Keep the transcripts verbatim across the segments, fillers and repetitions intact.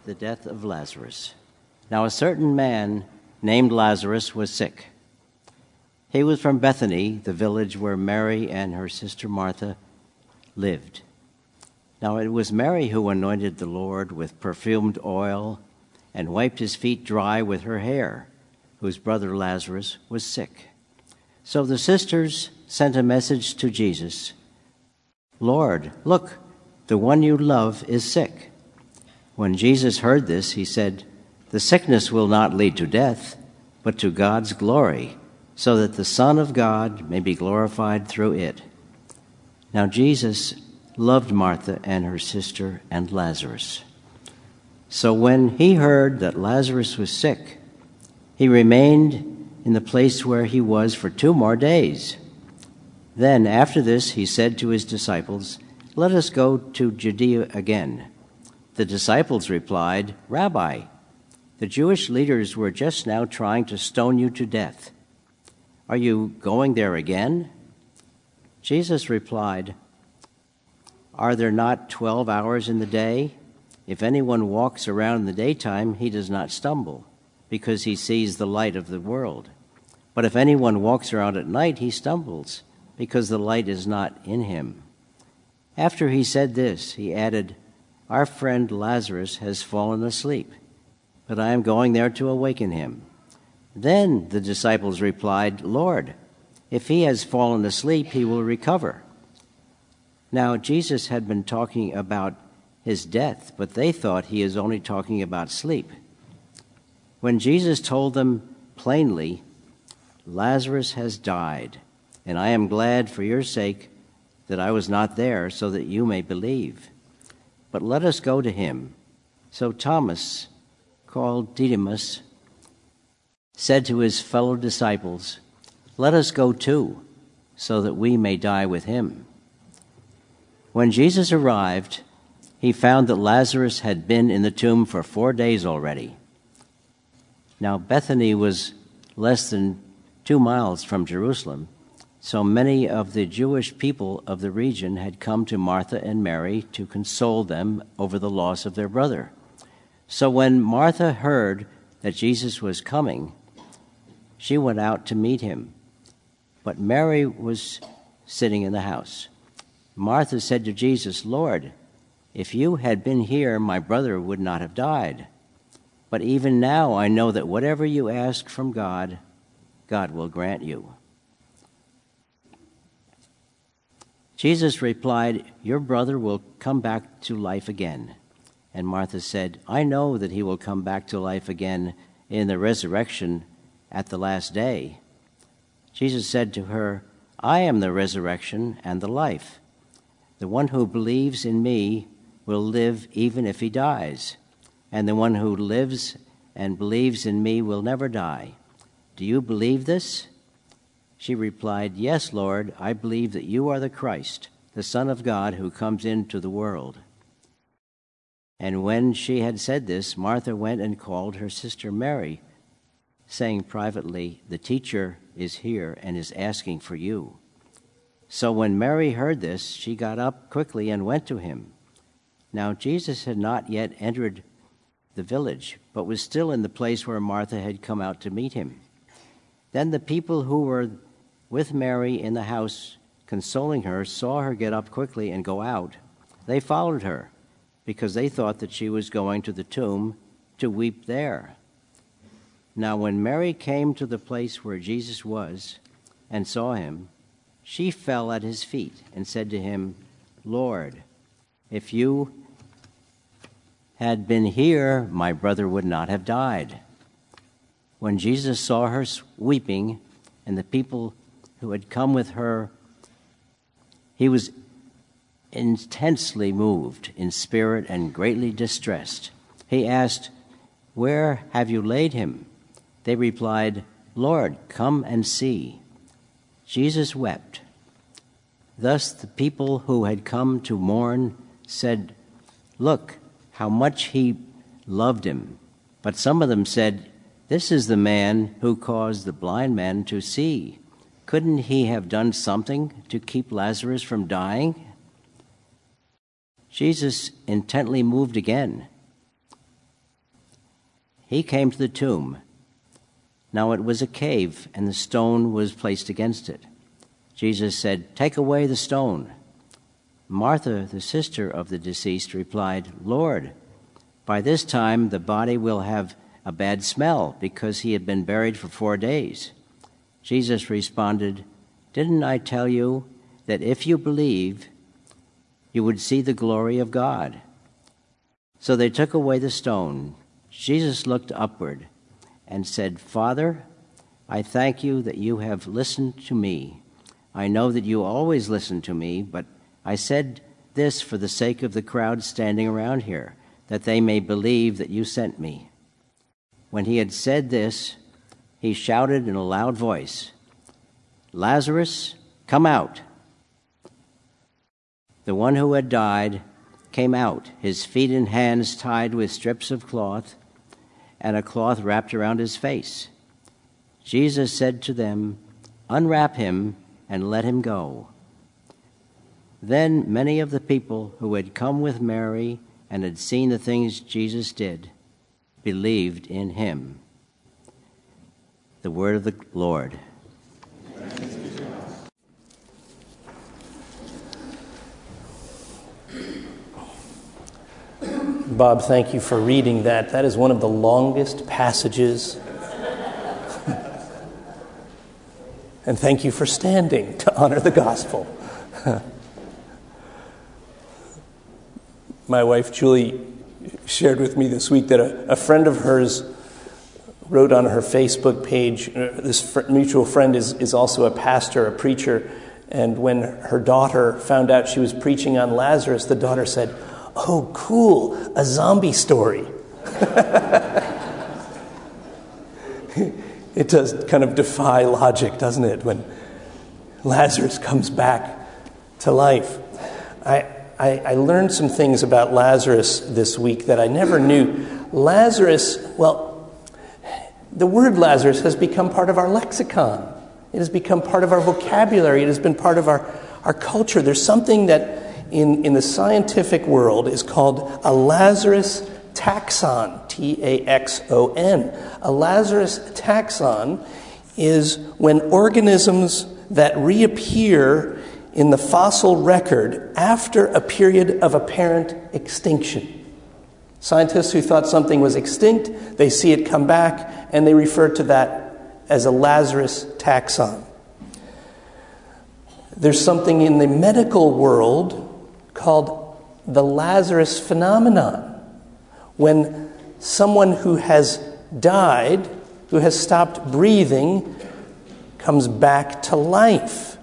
The death of Lazarus. Now a certain man named Lazarus was sick. He was from Bethany, the village where Mary and her sister Martha lived. Now it was Mary who anointed the Lord with perfumed oil and wiped his feet dry with her hair, whose brother Lazarus was sick. So the sisters sent a message to Jesus. "Lord, look, the one you love is sick." When Jesus heard this, he said, "The sickness will not lead to death, but to God's glory, so that the Son of God may be glorified through it." Now Jesus loved Martha and her sister and Lazarus. So when he heard that Lazarus was sick, he remained in the place where he was for two more days. Then after this he said to his disciples, "Let us go to Judea again." The disciples replied, "Rabbi, the Jewish leaders were just now trying to stone you to death. Are you going there again?" Jesus replied, "Are there not twelve hours in the day? If anyone walks around in the daytime, he does not stumble, because he sees the light of the world. But if anyone walks around at night, he stumbles, because the light is not in him." After he said this, he added, "Our friend Lazarus has fallen asleep, but I am going there to awaken him." Then the disciples replied, "Lord, if he has fallen asleep, he will recover." Now Jesus had been talking about his death, but they thought he is only talking about sleep. When Jesus told them plainly, "Lazarus has died, and I am glad for your sake that I was not there, so that you may believe. But let us go to him." So Thomas, called Didymus, said to his fellow disciples, "Let us go too, so that we may die with him." When Jesus arrived, he found that Lazarus had been in the tomb for four days already. Now Bethany was less than two miles from Jerusalem, so many of the Jewish people of the region had come to Martha and Mary to console them over the loss of their brother. So when Martha heard that Jesus was coming, she went out to meet him, but Mary was sitting in the house. Martha said to Jesus, "Lord, if you had been here, my brother would not have died. But even now I know that whatever you ask from God, God will grant you." Jesus replied, "Your brother will come back to life again." And Martha said, "I know that he will come back to life again in the resurrection at the last day." Jesus said to her, "I am the resurrection and the life. The one who believes in me will live even if he dies, and the one who lives and believes in me will never die. Do you believe this?" She replied, "Yes, Lord, I believe that you are the Christ, the Son of God, who comes into the world." And when she had said this, Martha went and called her sister Mary, saying privately, "The teacher is here and is asking for you." So when Mary heard this, she got up quickly and went to him. Now Jesus had not yet entered the village, but was still in the place where Martha had come out to meet him. Then the people who were with Mary in the house, consoling her, saw her get up quickly and go out. They followed her, because they thought that she was going to the tomb to weep there. Now when Mary came to the place where Jesus was and saw him, she fell at his feet and said to him, "Lord, if you had been here, my brother would not have died." When Jesus saw her weeping and the people who had come with her, he was intensely moved in spirit and greatly distressed. He asked, "Where have you laid him?" They replied, "Lord, come and see." Jesus wept. Thus the people who had come to mourn said, "Look, how much he loved him." But some of them said, "This is the man who caused the blind man to see. Couldn't he have done something to keep Lazarus from dying?" Jesus, intently moved again, he came to the tomb. Now it was a cave, and the stone was placed against it. Jesus said, "Take away the stone." Martha, the sister of the deceased, replied, "Lord, by this time the body will have a bad smell, because he had been buried for four days." Jesus responded, "Didn't I tell you that if you believe, you would see the glory of God?" So they took away the stone. Jesus looked upward and said, "Father, I thank you that you have listened to me. I know that you always listen to me, but I said this for the sake of the crowd standing around here, that they may believe that you sent me." When he had said this, he shouted in a loud voice, "Lazarus, come out." The one who had died came out, his feet and hands tied with strips of cloth, and a cloth wrapped around his face. Jesus said to them, "Unwrap him and let him go." Then many of the people who had come with Mary and had seen the things Jesus did believed in him. The word of the Lord. Bob, thank you for reading that. That is one of the longest passages. And thank you for standing to honor the gospel. My wife, Julie, shared with me this week that a, a friend of hers wrote on her Facebook page, uh, this fr- mutual friend is, is also a pastor, a preacher, and when her daughter found out she was preaching on Lazarus, the daughter said, "Oh, cool, a zombie story." It does kind of defy logic, doesn't it, when Lazarus comes back to life. I, I, I learned some things about Lazarus this week that I never knew. Lazarus, well, the word Lazarus has become part of our lexicon. It has become part of our vocabulary. It has been part of our, our culture. There's something that in, in the scientific world is called a Lazarus taxon, T A X O N. A Lazarus taxon is when organisms that reappear in the fossil record after a period of apparent extinction. Scientists who thought something was extinct, they see it come back, and they refer to that as a Lazarus taxon. There's something in the medical world called the Lazarus phenomenon. When someone who has died, who has stopped breathing, comes back to life.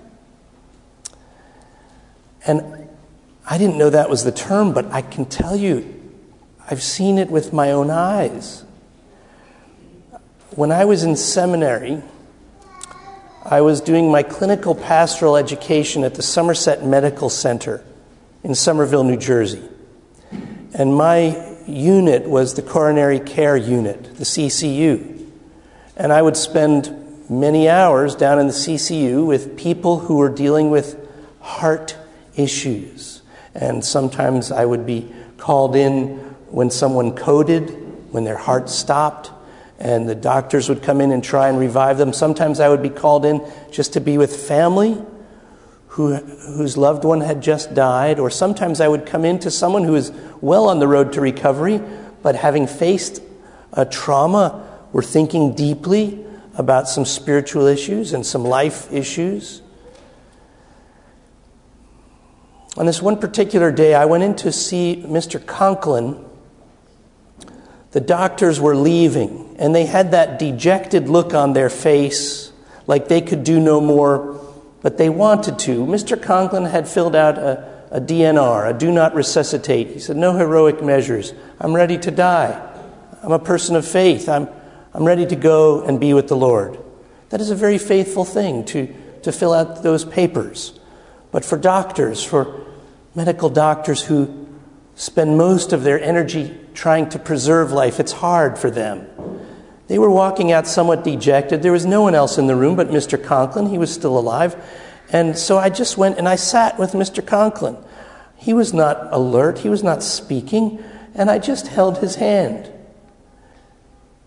And I didn't know that was the term, but I can tell you, I've seen it with my own eyes. When I was in seminary, I was doing my clinical pastoral education at the Somerset Medical Center in Somerville, New Jersey. And my unit was the coronary care unit, the C C U. And I would spend many hours down in the C C U with people who were dealing with heart issues. And sometimes I would be called in when someone coded, when their heart stopped, and the doctors would come in and try and revive them. Sometimes I would be called in just to be with family who whose loved one had just died, or sometimes I would come in to someone who is well on the road to recovery, but having faced a trauma, were thinking deeply about some spiritual issues and some life issues. On this one particular day, I went in to see Mister Conklin. The doctors were leaving, and they had that dejected look on their face, like they could do no more, but they wanted to. Mister Conklin had filled out a, a D N R, a do not resuscitate. He said, "No heroic measures. I'm ready to die. I'm a person of faith. I'm, I'm ready to go and be with the Lord." That is a very faithful thing to, to fill out those papers. But for doctors, for medical doctors who spend most of their energy trying to preserve life, it's hard for them. They were walking out somewhat dejected. There was no one else in the room but Mister Conklin. He was still alive. And so I just went and I sat with Mister Conklin. He was not alert. He was not speaking. And I just held his hand.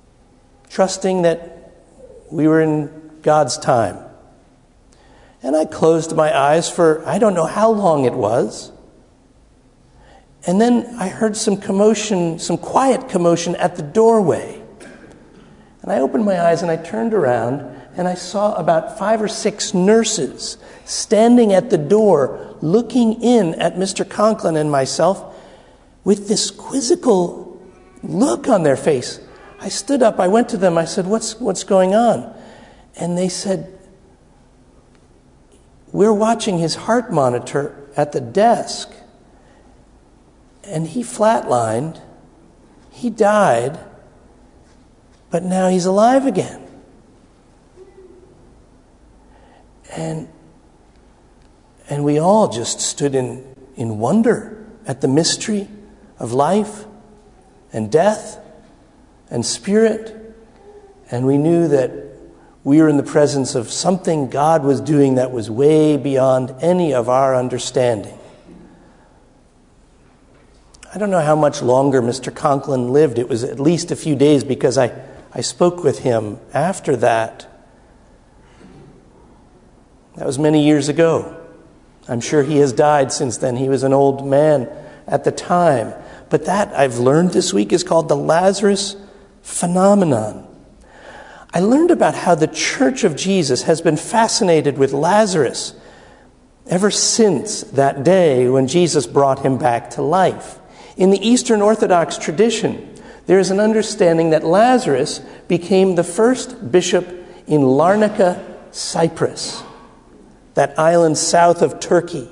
trusting that we were in God's time. And I closed my eyes for I don't know how long it was. And then I heard some commotion, some quiet commotion at the doorway. And I opened my eyes and I turned around and I saw about five or six nurses standing at the door looking in at Mister Conklin and myself with this quizzical look on their face. I stood up, I went to them, I said, what's, what's going on? And they said, we're watching his heart monitor at the desk, and he flatlined, he died, but now he's alive again. And and we all just stood in, in wonder at the mystery of life and death and spirit, and we knew that we were in the presence of something God was doing that was way beyond any of our understanding. I don't know how much longer Mister Conklin lived. It was at least a few days because I, I spoke with him after that. That was many years ago. I'm sure he has died since then. He was an old man at the time. But that, I've learned this week, is called the Lazarus phenomenon. I learned about how the Church of Jesus has been fascinated with Lazarus ever since that day when Jesus brought him back to life. In the Eastern Orthodox tradition, there is an understanding that Lazarus became the first bishop in Larnaca, Cyprus, that island south of Turkey.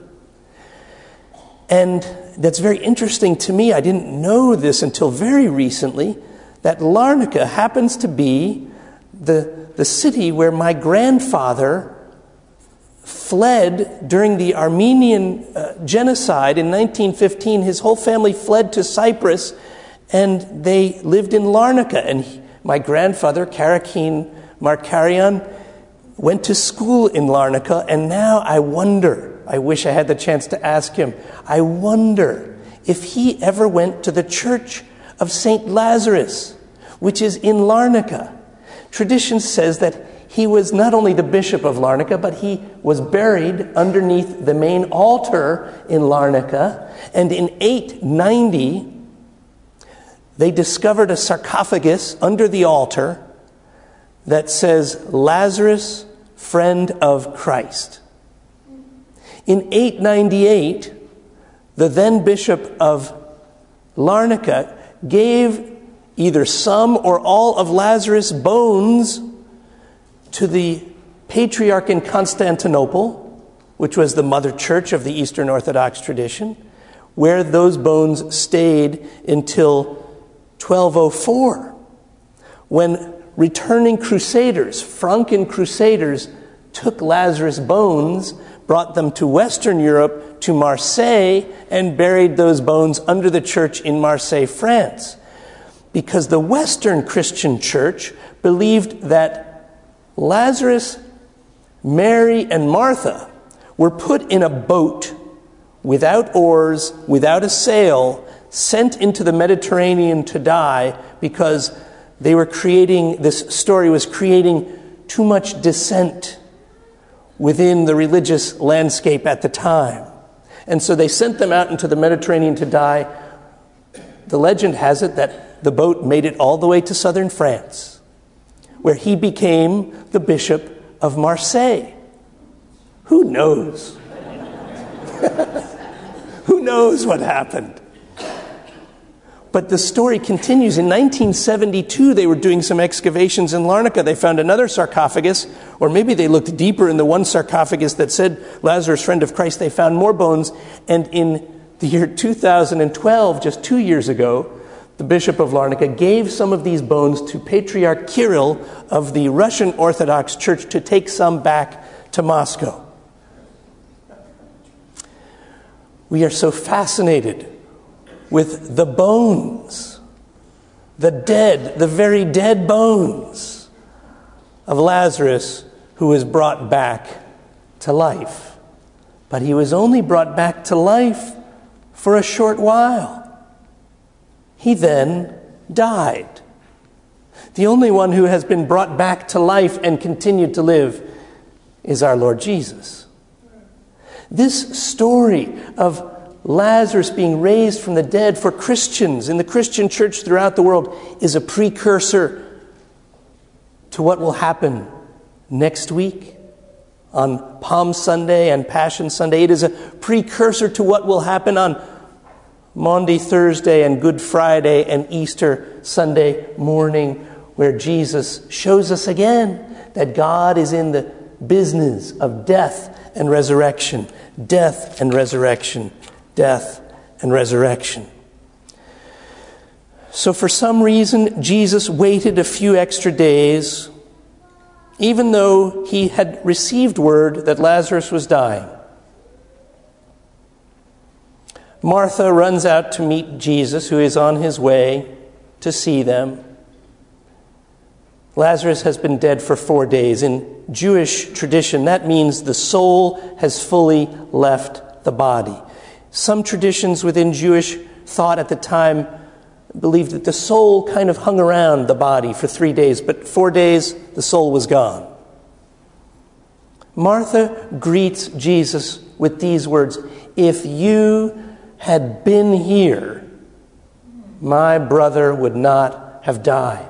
And that's very interesting to me. I didn't know this until very recently, that Larnaca happens to be the, the city where my grandfather fled during the Armenian uh, genocide in nineteen fifteen. His whole family fled to Cyprus, and they lived in Larnaca. And he, my grandfather, Karakin Markarian, went to school in Larnaca, and now I wonder, I wish I had the chance to ask him, I wonder if he ever went to the Church of Saint Lazarus, which is in Larnaca. Tradition says that he was not only the bishop of Larnaca, but he was buried underneath the main altar in Larnaca. And in eight ninety, they discovered a sarcophagus under the altar that says, Lazarus, friend of Christ. In eight ninety-eight, the then bishop of Larnaca gave either some or all of Lazarus' bones to the patriarch in Constantinople, which was the mother church of the Eastern Orthodox tradition, where those bones stayed until twelve oh four, when returning crusaders, Franken crusaders, took Lazarus' bones, brought them to Western Europe, to Marseille, and buried those bones under the church in Marseille, France. Because the Western Christian church believed that Lazarus, Mary, and Martha were put in a boat without oars, without a sail, sent into the Mediterranean to die because they were creating, this story was creating too much dissent within the religious landscape at the time. And so they sent them out into the Mediterranean to die. The legend has it that the boat made it all the way to southern France, where he became the bishop of Marseille. Who knows? Who knows what happened? But the story continues. In nineteen seventy-two, they were doing some excavations in Larnaca. They found another sarcophagus, or maybe they looked deeper in the one sarcophagus that said, Lazarus, friend of Christ. They found more bones. And in the year two thousand twelve, just two years ago, the bishop of Larnaca gave some of these bones to Patriarch Kirill of the Russian Orthodox Church to take some back to Moscow. We are so fascinated with the bones, the dead, the very dead bones of Lazarus, who was brought back to life. But he was only brought back to life for a short while. He then died. The only one who has been brought back to life and continued to live is our Lord Jesus. This story of Lazarus being raised from the dead for Christians in the Christian church throughout the world is a precursor to what will happen next week on Palm Sunday and Passion Sunday. It is a precursor to what will happen on Maundy Thursday and Good Friday and Easter Sunday morning, where Jesus shows us again that God is in the business of death and resurrection, death and resurrection, death and resurrection. So for some reason, Jesus waited a few extra days, even though he had received word that Lazarus was dying. Martha runs out to meet Jesus, who is on his way to see them. Lazarus has been dead for four days. In Jewish tradition, that means the soul has fully left the body. Some traditions within Jewish thought at the time believed that the soul kind of hung around the body for three days, but four days, the soul was gone. Martha greets Jesus with these words, "If you had been here, my brother would not have died."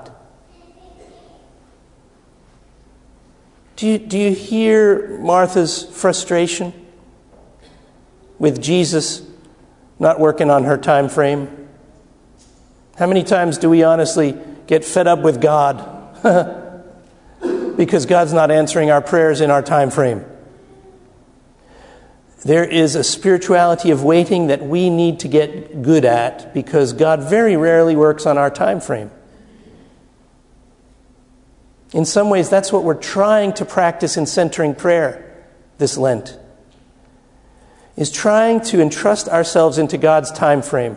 Do you, do you hear Martha's frustration with Jesus not working on her time frame? How many times do we honestly get fed up with God because God's not answering our prayers in our time frame? There is a spirituality of waiting that we need to get good at, because God very rarely works on our time frame. In some ways, that's what we're trying to practice in centering prayer this Lent, is trying to entrust ourselves into God's time frame,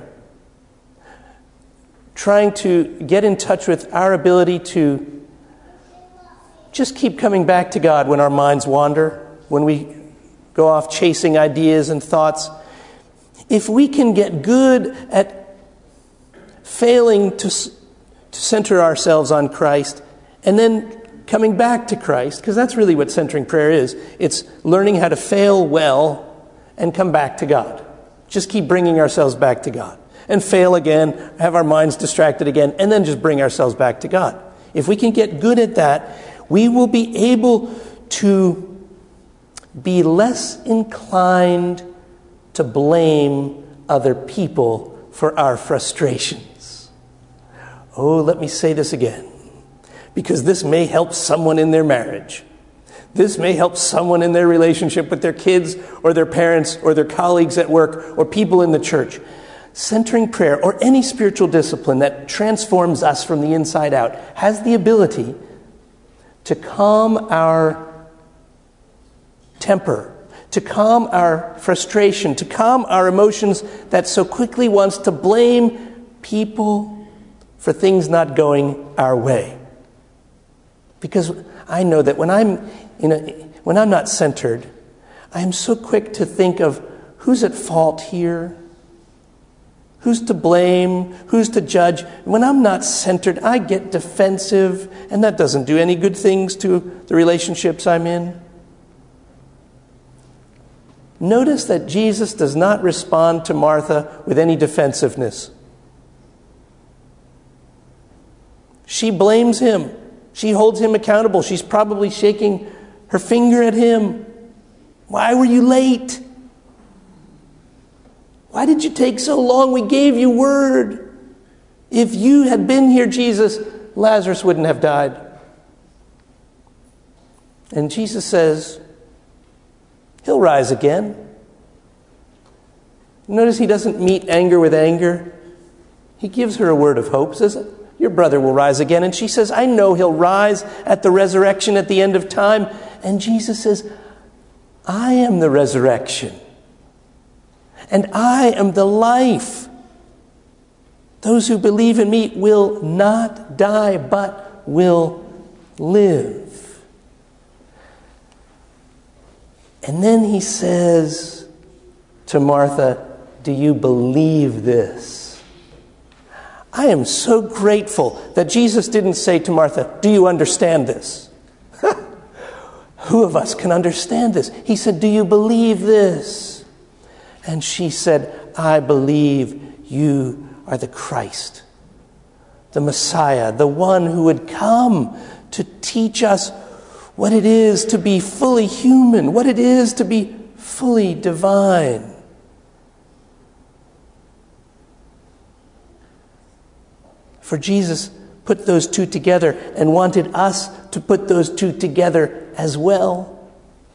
trying to get in touch with our ability to just keep coming back to God when our minds wander, when we go off chasing ideas and thoughts. If we can get good at failing to, to center ourselves on Christ and then coming back to Christ, because that's really what centering prayer is. It's learning how to fail well and come back to God. Just keep bringing ourselves back to God. And fail again, have our minds distracted again, and then just bring ourselves back to God. If we can get good at that, we will be able to be less inclined to blame other people for our frustrations. Oh, let me say this again, because this may help someone in their marriage. This may help someone in their relationship with their kids or their parents or their colleagues at work or people in the church. Centering prayer, or any spiritual discipline that transforms us from the inside out, has the ability to calm our temper, to calm our frustration, to calm our emotions that so quickly wants to blame people for things not going our way. Because I know that when I'm in a, when I'm not centered, I am so quick to think of who's at fault here, who's to blame, who's to judge. When I'm not centered, I get defensive, and that doesn't do any good things to the relationships I'm in. Notice that Jesus does not respond to Martha with any defensiveness. She blames him. She holds him accountable. She's probably shaking her finger at him. Why were you late? Why did you take so long? We gave you word. If you had been here, Jesus, Lazarus wouldn't have died. And Jesus says, he'll rise again. Notice he doesn't meet anger with anger. He gives her a word of hope, says, your brother will rise again. And she says, I know he'll rise at the resurrection at the end of time. And Jesus says, I am the resurrection. And I am the life. Those who believe in me will not die, but will live. And then he says to Martha, do you believe this? I am so grateful that Jesus didn't say to Martha, do you understand this? Who of us can understand this? He said, do you believe this? And she said, I believe you are the Christ, the Messiah, the one who would come to teach us what it is to be fully human, what it is to be fully divine. For Jesus put those two together and wanted us to put those two together as well.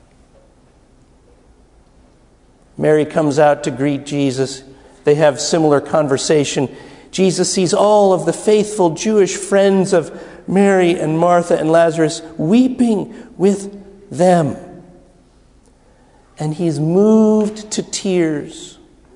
Mary comes out to greet Jesus. They have similar conversation. Jesus sees all of the faithful Jewish friends of Mary and Martha and Lazarus weeping with them. And he's moved to tears.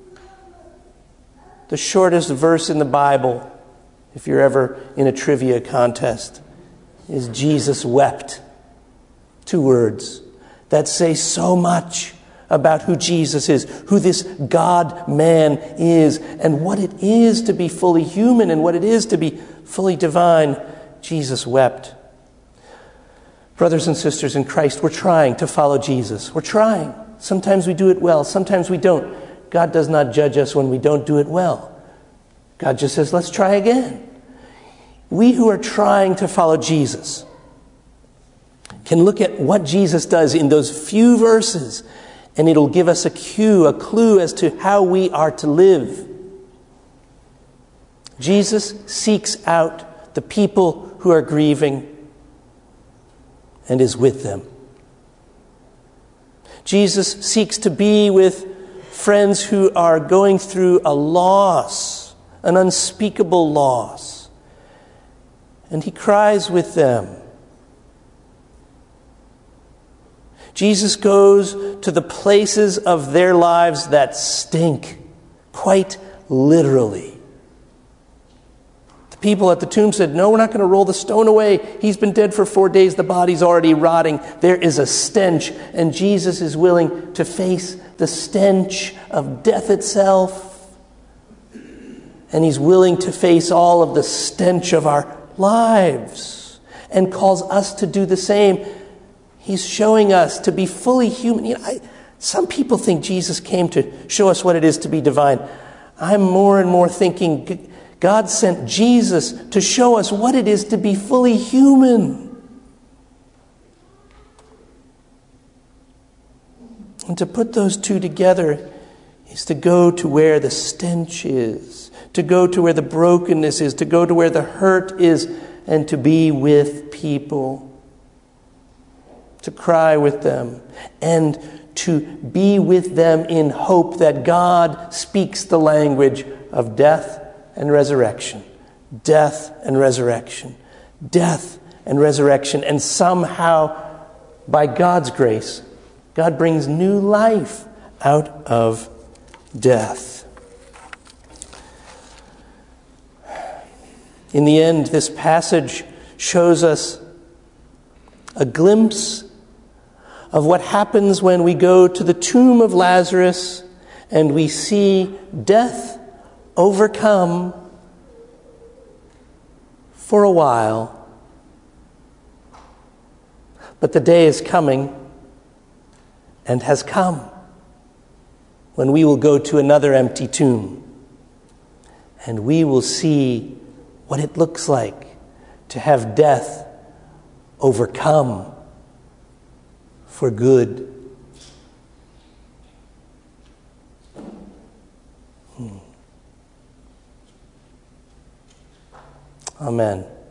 The shortest verse in the Bible, if you're ever in a trivia contest, is Jesus wept. Two words that say so much about who Jesus is, who this God-man is, and what it is to be fully human and what it is to be fully divine. Jesus wept. Brothers and sisters in Christ, we're trying to follow Jesus. We're trying. Sometimes we do it well. Sometimes we don't. God does not judge us when we don't do it well. God just says, let's try again. We who are trying to follow Jesus can look at what Jesus does in those few verses, and it'll give us a cue, a clue as to how we are to live. Jesus seeks out the people who are grieving and is with them. Jesus seeks to be with friends who are going through a loss, an unspeakable loss. And he cries with them. Jesus goes to the places of their lives that stink, quite literally. The people at the tomb said, no, we're not going to roll the stone away. He's been dead for four days. The body's already rotting. There is a stench. And Jesus is willing to face the stench of death itself. And he's willing to face all of the stench of our lives and calls us to do the same. He's showing us to be fully human. You know, I, some people think Jesus came to show us what it is to be divine. I'm more and more thinking God sent Jesus to show us what it is to be fully human. And to put those two together is to go to where the stench is, to go to where the brokenness is, to go to where the hurt is, and to be with people. To cry with them, and to be with them in hope that God speaks the language of death and resurrection. Death and resurrection. Death and resurrection. And somehow, by God's grace, God brings new life out of death. In the end, this passage shows us a glimpse of what happens when we go to the tomb of Lazarus and we see death overcome for a while. But the day is coming and has come when we will go to another empty tomb and we will see what it looks like to have death overcome for good. Hmm. Amen.